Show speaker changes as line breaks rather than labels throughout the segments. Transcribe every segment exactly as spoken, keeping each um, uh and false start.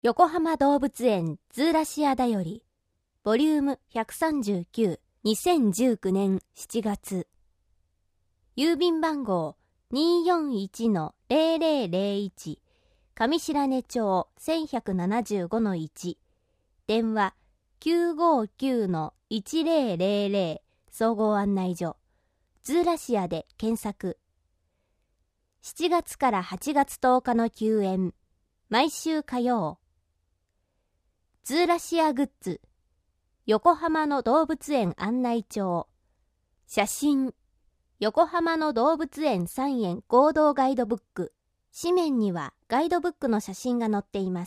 横浜動物園ズーラシアだよりボリュームひゃくさんじゅうきゅう、にせんじゅうきゅうねんしちがつ、郵便番号 にーよんいちのゼロゼロゼロいち 上白根町 せんひゃくななじゅうごのいち、電話 きゅうごきゅうのいちゼロゼロゼロ 総合案内所ズーラシアで検索。しちがつからはちがつとおかの休園、毎週火曜。ズーラシアグッズ、横浜の動物園案内帳、写真、横浜の動物園さんえん合同ガイドブック、紙面にはガイドブックの写真が載っています。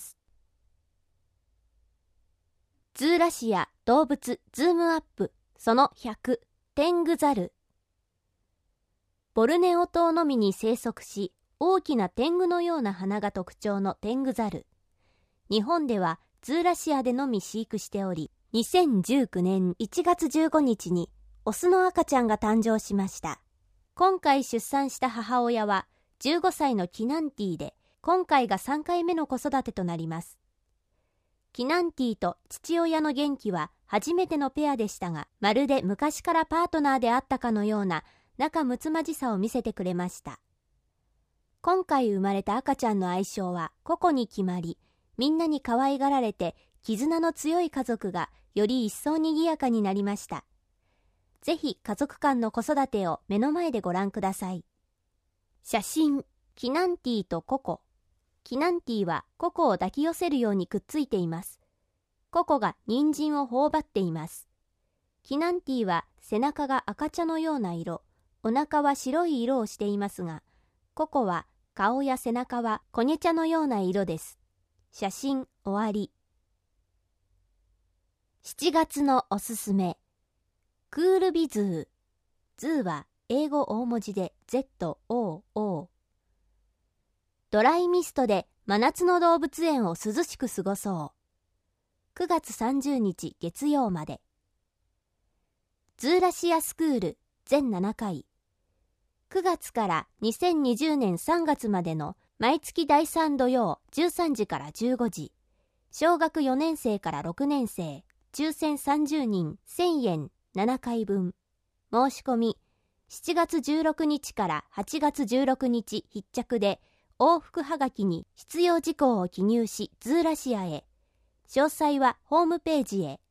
ズーラシア動物ズームアップそのひゃく、テングザル。ボルネオ島のみに生息し、大きな天狗のような鼻が特徴のテングザル。日本ではズーラシアでのみ飼育しており、にせんじゅうきゅうねんいちがつじゅうごにちにオスの赤ちゃんが誕生しました。今回出産した母親はじゅうごさいのキナンティで、今回がさんかいめの子育てとなります。キナンティと父親の元気は初めてのペアでしたが、まるで昔からパートナーであったかのような仲睦まじさを見せてくれました。今回生まれた赤ちゃんの愛称はココに決まり、みんなに可愛がられて絆の強い家族がより一層にぎやかになりました。ぜひ家族間の子育てを目の前でご覧ください。写真、キナンティとココ。キナンティはココを抱き寄せるようにくっついています。ココが人参を頬張っています。キナンティは背中が赤茶のような色、お腹は白い色をしていますが、ココは顔や背中はコニャ茶のような色です。写真終わり。しちがつのおすすめ。クールビズー。ズーは英語大文字で ゼットオーオー。ドライミストで真夏の動物園を涼しく過ごそう。くがつさんじゅうにち月曜まで。ズーラシアスクール全ななかい。くがつからにせんにじゅうねんさんがつまでの毎月だいさん土曜じゅうさんじからじゅうごじ。小学よねんせいからろくねんせい、抽選さんじゅうにんせんえんななかいぶん。申し込み、しちがつじゅうろくにちからはちがつじゅうろくにち必着で、往復はがきに必要事項を記入し、ズーラシアへ。詳細はホームページへ。